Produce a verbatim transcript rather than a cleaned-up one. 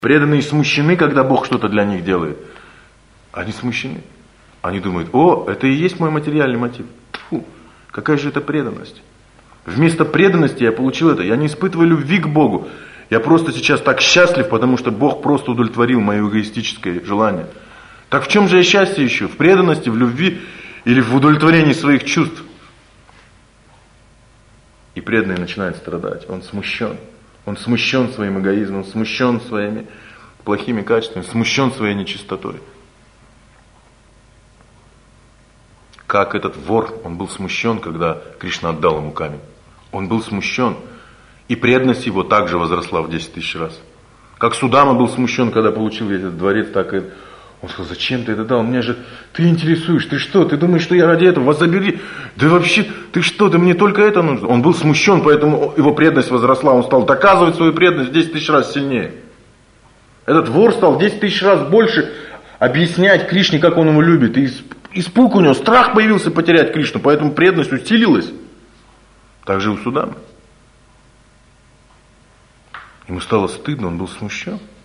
Преданные смущены, когда Бог что-то для них делает. Они смущены. Они думают: о, это и есть мой материальный мотив. Фу, какая же это преданность. Вместо преданности я получил это. Я не испытываю любви к Богу. Я просто сейчас так счастлив, потому что Бог просто удовлетворил мое эгоистическое желание. Так в чем же я счастье ищу? В преданности, в любви или в удовлетворении своих чувств? И преданный начинает страдать. Он смущен. Он смущен своим эгоизмом, смущен своими плохими качествами, смущен своей нечистотой. Как этот вор, он был смущен, когда Кришна отдал ему камень. Он был смущен. И преданность его также возросла в десять тысяч раз. Как Судама был смущен, когда получил весь этот дворец, так и он сказал: зачем ты это дал? Мне же ты интересуешь, ты что? Ты думаешь, что я ради этого? Вас забери. Да вообще, ты что? Да мне только это нужно. Он был смущен, поэтому его преданность возросла. Он стал доказывать свою преданность в десять тысяч раз сильнее. Этот вор стал в десять тысяч раз больше объяснять Кришне, как он его любит. И испуг у него, страх появился потерять Кришну, поэтому преданность усилилась. Так же и у Судамы. Ему стало стыдно, он был смущен.